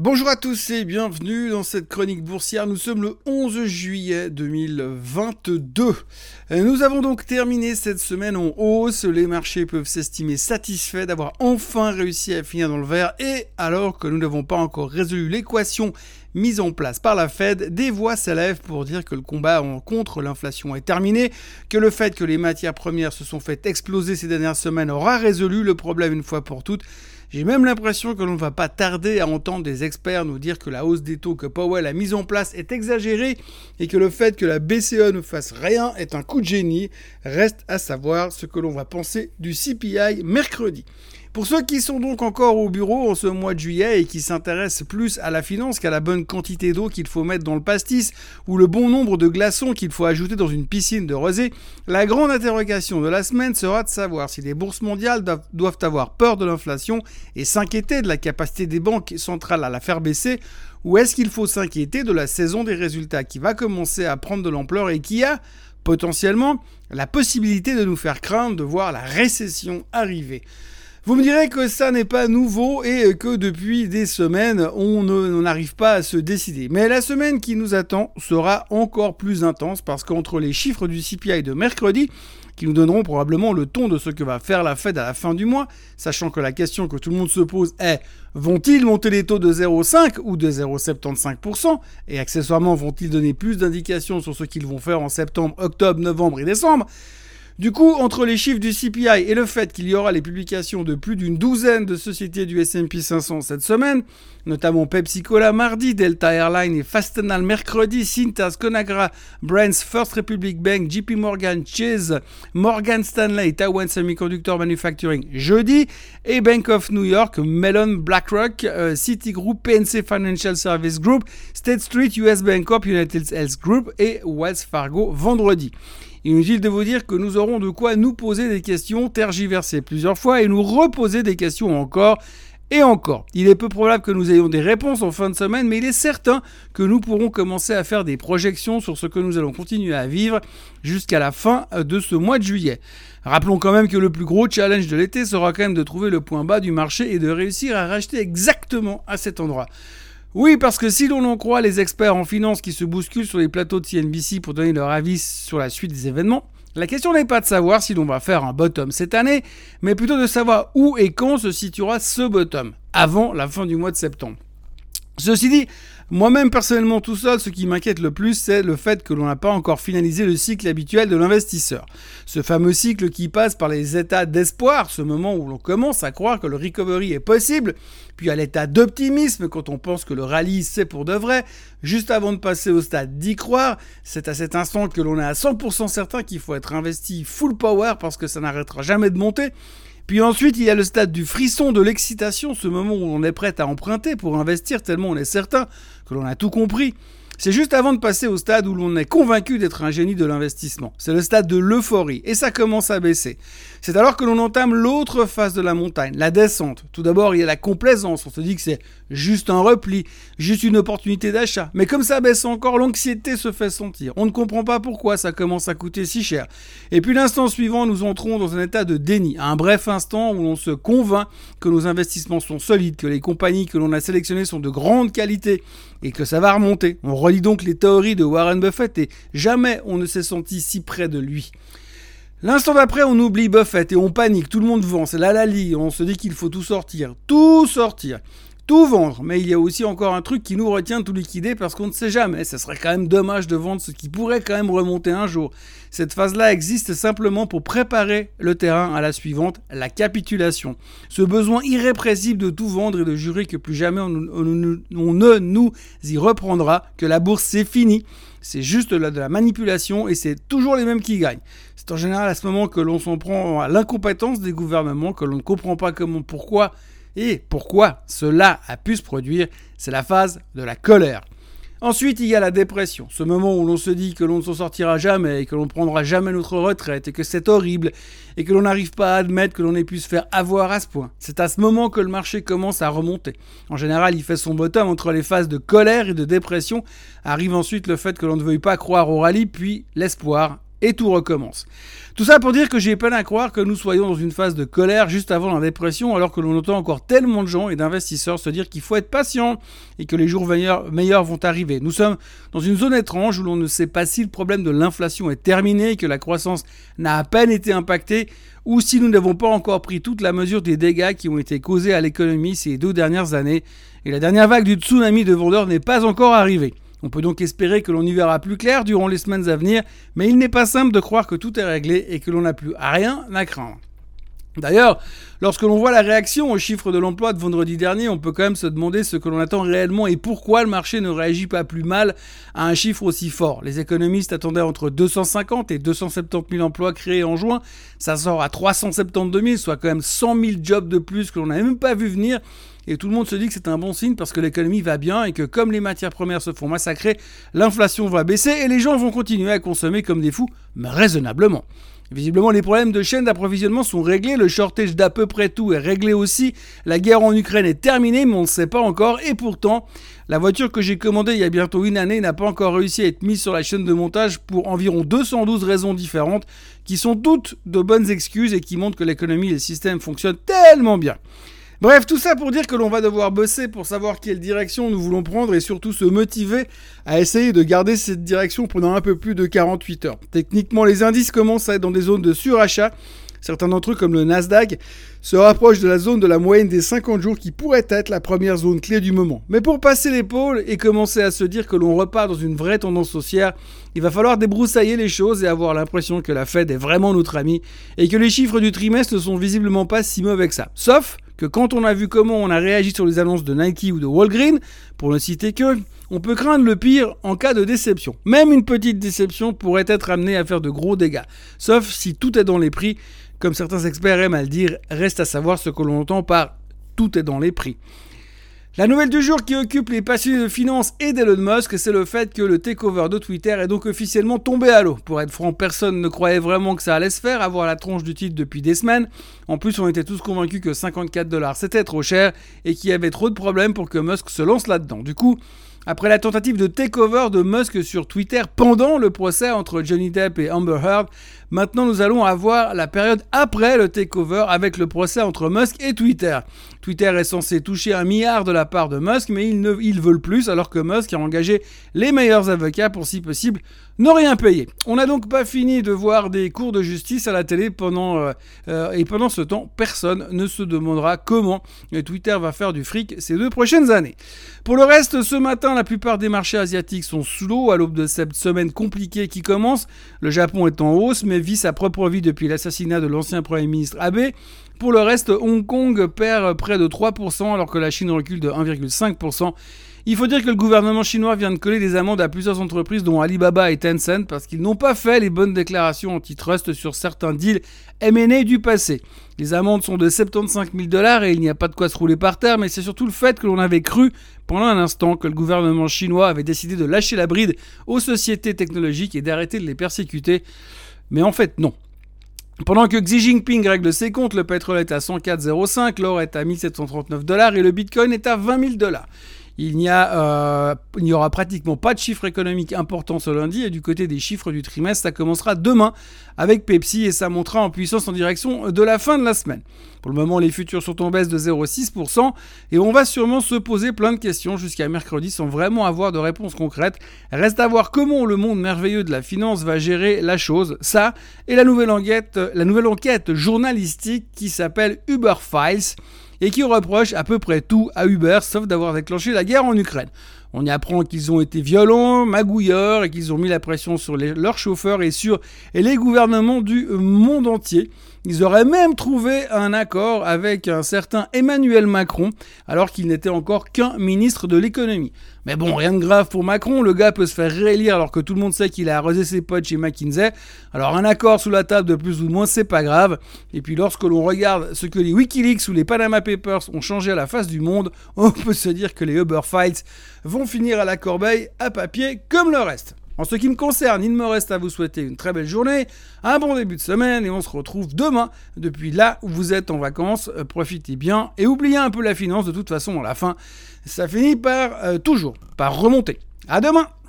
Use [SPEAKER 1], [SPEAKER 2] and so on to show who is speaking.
[SPEAKER 1] Bonjour à tous et bienvenue dans cette chronique boursière. Nous sommes le 11 juillet 2022. Nous avons donc terminé cette semaine en hausse. Les marchés peuvent s'estimer satisfaits d'avoir enfin réussi à finir dans le vert. Et alors que nous n'avons pas encore résolu l'équation mise en place par la Fed, des voix s'élèvent pour dire que le combat contre l'inflation est terminé, que le fait que les matières premières se sont fait exploser ces dernières semaines aura résolu le problème une fois pour toutes. J'ai même l'impression que l'on ne va pas tarder à entendre des experts nous dire que la hausse des taux que Powell a mise en place est exagérée et que le fait que la BCE ne fasse rien est un coup de génie. Reste à savoir ce que l'on va penser du CPI mercredi. Pour ceux qui sont donc encore au bureau en ce mois de juillet et qui s'intéressent plus à la finance qu'à la bonne quantité d'eau qu'il faut mettre dans le pastis ou le bon nombre de glaçons qu'il faut ajouter dans une piscine de rosée, la grande interrogation de la semaine sera de savoir si les bourses mondiales doivent avoir peur de l'inflation et s'inquiéter de la capacité des banques centrales à la faire baisser, ou est-ce qu'il faut s'inquiéter de la saison des résultats qui va commencer à prendre de l'ampleur et qui a potentiellement la possibilité de nous faire craindre de voir la récession arriver. Vous me direz que ça n'est pas nouveau et que depuis des semaines, on n'arrive pas à se décider. Mais la semaine qui nous attend sera encore plus intense parce qu'entre les chiffres du CPI de mercredi, qui nous donneront probablement le ton de ce que va faire la Fed à la fin du mois, sachant que la question que tout le monde se pose est « Vont-ils monter les taux de 0,5 ou de 0,75 % et accessoirement vont-ils donner plus d'indications sur ce qu'ils vont faire en septembre, octobre, novembre et décembre ?» Du coup, entre les chiffres du CPI et le fait qu'il y aura les publications de plus d'une douzaine de sociétés du S&P 500 cette semaine, notamment Pepsi Cola mardi, Delta Airlines et Fastenal mercredi, Cintas, Conagra, Brands, First Republic Bank, JP Morgan, Chase, Morgan Stanley, Taiwan Semiconductor Manufacturing jeudi, et Bank of New York, Mellon, BlackRock, Citigroup, PNC Financial Service Group, State Street, US Bank Corp, United Health Group et Wells Fargo vendredi. Inutile de vous dire que nous aurons de quoi nous poser des questions, tergiverser plusieurs fois et nous reposer des questions encore et encore. Il est peu probable que nous ayons des réponses en fin de semaine, mais il est certain que nous pourrons commencer à faire des projections sur ce que nous allons continuer à vivre jusqu'à la fin de ce mois de juillet. Rappelons quand même que le plus gros challenge de l'été sera quand même de trouver le point bas du marché et de réussir à racheter exactement à cet endroit. Oui, parce que si l'on en croit les experts en finance qui se bousculent sur les plateaux de CNBC pour donner leur avis sur la suite des événements, la question n'est pas de savoir si l'on va faire un bottom cette année, mais plutôt de savoir où et quand se situera ce bottom, avant la fin du mois de septembre. Ceci dit, moi-même personnellement tout seul, ce qui m'inquiète le plus, c'est le fait que l'on n'a pas encore finalisé le cycle habituel de l'investisseur. Ce fameux cycle qui passe par les états d'espoir, ce moment où l'on commence à croire que le recovery est possible, puis à l'état d'optimisme quand on pense que le rallye c'est pour de vrai, juste avant de passer au stade d'y croire, c'est à cet instant que l'on est à 100% certain qu'il faut être investi full power parce que ça n'arrêtera jamais de monter. Puis ensuite, il y a le stade du frisson, de l'excitation, ce moment où on est prêt à emprunter pour investir tellement on est certain que l'on a tout compris. C'est juste avant de passer au stade où l'on est convaincu d'être un génie de l'investissement. C'est le stade de l'euphorie et ça commence à baisser. C'est alors que l'on entame l'autre face de la montagne, la descente. Tout d'abord, il y a la complaisance. On se dit que c'est juste un repli, juste une opportunité d'achat. Mais comme ça baisse encore, l'anxiété se fait sentir. On ne comprend pas pourquoi ça commence à coûter si cher. Et puis l'instant suivant, nous entrons dans un état de déni. Un bref instant où l'on se convainc que nos investissements sont solides, que les compagnies que l'on a sélectionnées sont de grande qualité et que ça va remonter. On relit donc les théories de Warren Buffett et jamais on ne s'est senti si près de lui. L'instant d'après, on oublie Buffett et on panique, tout le monde vend, c'est la lalie, on se dit qu'il faut tout sortir, tout vendre. Mais il y a aussi encore un truc qui nous retient de tout liquider parce qu'on ne sait jamais. Ça serait quand même dommage de vendre ce qui pourrait quand même remonter un jour. Cette phase-là existe simplement pour préparer le terrain à la suivante, la capitulation. Ce besoin irrépressible de tout vendre et de jurer que plus jamais on ne nous y reprendra, que la bourse c'est fini. C'est juste de la manipulation et c'est toujours les mêmes qui gagnent. C'est en général à ce moment que l'on s'en prend à l'incompétence des gouvernements, que l'on ne comprend pas pourquoi cela a pu se produire. C'est la phase de la colère. Ensuite, il y a la dépression, ce moment où l'on se dit que l'on ne s'en sortira jamais et que l'on ne prendra jamais notre retraite et que c'est horrible et que l'on n'arrive pas à admettre que l'on ait pu se faire avoir à ce point. C'est à ce moment que le marché commence à remonter. En général, il fait son bottom entre les phases de colère et de dépression. Arrive ensuite le fait que l'on ne veuille pas croire au rallye, puis l'espoir et tout recommence. Tout ça pour dire que j'ai peine à croire que nous soyons dans une phase de colère juste avant la dépression, alors que l'on entend encore tellement de gens et d'investisseurs se dire qu'il faut être patient et que les jours meilleurs vont arriver. Nous sommes dans une zone étrange où l'on ne sait pas si le problème de l'inflation est terminé, que la croissance n'a à peine été impactée, ou si nous n'avons pas encore pris toute la mesure des dégâts qui ont été causés à l'économie ces 2 dernières années, et la dernière vague du tsunami de vendeurs n'est pas encore arrivée. On peut donc espérer que l'on y verra plus clair durant les semaines à venir, mais il n'est pas simple de croire que tout est réglé et que l'on n'a plus rien à craindre. D'ailleurs, lorsque l'on voit la réaction aux chiffres de l'emploi de vendredi dernier, on peut quand même se demander ce que l'on attend réellement et pourquoi le marché ne réagit pas plus mal à un chiffre aussi fort. Les économistes attendaient entre 250 et 270 000 emplois créés en juin. Ça sort à 372 000, soit quand même 100 000 jobs de plus que l'on n'avait même pas vu venir. Et tout le monde se dit que c'est un bon signe parce que l'économie va bien et que comme les matières premières se font massacrer, l'inflation va baisser et les gens vont continuer à consommer comme des fous, mais raisonnablement. Visiblement, les problèmes de chaîne d'approvisionnement sont réglés, le shortage d'à peu près tout est réglé aussi, la guerre en Ukraine est terminée, mais on ne sait pas encore, et pourtant, la voiture que j'ai commandée il y a bientôt une année n'a pas encore réussi à être mise sur la chaîne de montage pour environ 212 raisons différentes, qui sont toutes de bonnes excuses et qui montrent que l'économie et le système fonctionnent tellement bien. Bref, tout ça pour dire que l'on va devoir bosser pour savoir quelle direction nous voulons prendre et surtout se motiver à essayer de garder cette direction pendant un peu plus de 48 heures. Techniquement, les indices commencent à être dans des zones de surachat. Certains d'entre eux, comme le Nasdaq, se rapprochent de la zone de la moyenne des 50 jours qui pourrait être la première zone clé du moment. Mais pour passer l'épaule et commencer à se dire que l'on repart dans une vraie tendance haussière, il va falloir débroussailler les choses et avoir l'impression que la Fed est vraiment notre ami et que les chiffres du trimestre ne sont visiblement pas si mauvais que ça. Sauf que quand on a vu comment on a réagi sur les annonces de Nike ou de Walgreens, pour ne citer que, on peut craindre le pire en cas de déception. Même une petite déception pourrait être amenée à faire de gros dégâts. Sauf si tout est dans les prix, comme certains experts aiment à le dire, reste à savoir ce que l'on entend par « tout est dans les prix ». La nouvelle du jour qui occupe les passionnés de finance et d'Elon Musk, c'est le fait que le takeover de Twitter est donc officiellement tombé à l'eau. Pour être franc, personne ne croyait vraiment que ça allait se faire, avoir la tronche du titre depuis des semaines. En plus, on était tous convaincus que 54 $ c'était trop cher et qu'il y avait trop de problèmes pour que Musk se lance là-dedans. Du coup, après la tentative de takeover de Musk sur Twitter pendant le procès entre Johnny Depp et Amber Heard, maintenant nous allons avoir la période après le takeover avec le procès entre Musk et Twitter. Twitter est censé toucher 1 milliard de la part de Musk, mais ils veulent plus, alors que Musk a engagé les meilleurs avocats pour, si possible, ne rien payer. On n'a donc pas fini de voir des cours de justice à la télé et pendant ce temps, personne ne se demandera comment Twitter va faire du fric ces 2 prochaines années. Pour le reste, ce matin, la plupart des marchés asiatiques sont sous l'eau à l'aube de cette semaine compliquée qui commence. Le Japon est en hausse, mais vit sa propre vie depuis l'assassinat de l'ancien Premier ministre Abe. Pour le reste, Hong Kong perd près de 3%, alors que la Chine recule de 1,5%. Il faut dire que le gouvernement chinois vient de coller des amendes à plusieurs entreprises, dont Alibaba et Tencent, parce qu'ils n'ont pas fait les bonnes déclarations antitrust sur certains deals M&A du passé. Les amendes sont de 75 000 $ et il n'y a pas de quoi se rouler par terre, mais c'est surtout le fait que l'on avait cru pendant un instant que le gouvernement chinois avait décidé de lâcher la bride aux sociétés technologiques et d'arrêter de les persécuter. Mais en fait, non. Pendant que Xi Jinping règle ses comptes, le pétrole est à 104,05, l'or est à 1739 $ et le bitcoin est à 20 000 $. Il n'y aura pratiquement pas de chiffres économiques importants ce lundi et du côté des chiffres du trimestre, ça commencera demain avec Pepsi et ça montera en puissance en direction de la fin de la semaine. Pour le moment, les futurs sont en baisse de 0,6% et on va sûrement se poser plein de questions jusqu'à mercredi sans vraiment avoir de réponse concrète. Reste à voir comment le monde merveilleux de la finance va gérer la chose, ça et la nouvelle enquête journalistique qui s'appelle Uber Files et qui reproche à peu près tout à Uber, sauf d'avoir déclenché la guerre en Ukraine. On y apprend qu'ils ont été violents, magouilleurs, et qu'ils ont mis la pression sur leurs chauffeurs et sur les gouvernements du monde entier. Ils auraient même trouvé un accord avec un certain Emmanuel Macron, alors qu'il n'était encore qu'un ministre de l'économie. Mais bon, rien de grave pour Macron, le gars peut se faire réélire alors que tout le monde sait qu'il a arrosé ses potes chez McKinsey. Alors un accord sous la table de plus ou de moins, c'est pas grave. Et puis lorsque l'on regarde ce que les Wikileaks ou les Panama Papers ont changé à la face du monde, on peut se dire que les Uber Files vont finir à la corbeille à papier comme le reste. En ce qui me concerne, il me reste à vous souhaiter une très belle journée, un bon début de semaine et on se retrouve demain depuis là où vous êtes en vacances. Profitez bien et oubliez un peu la finance, de toute façon à la fin, ça finit par toujours par remonter. À demain!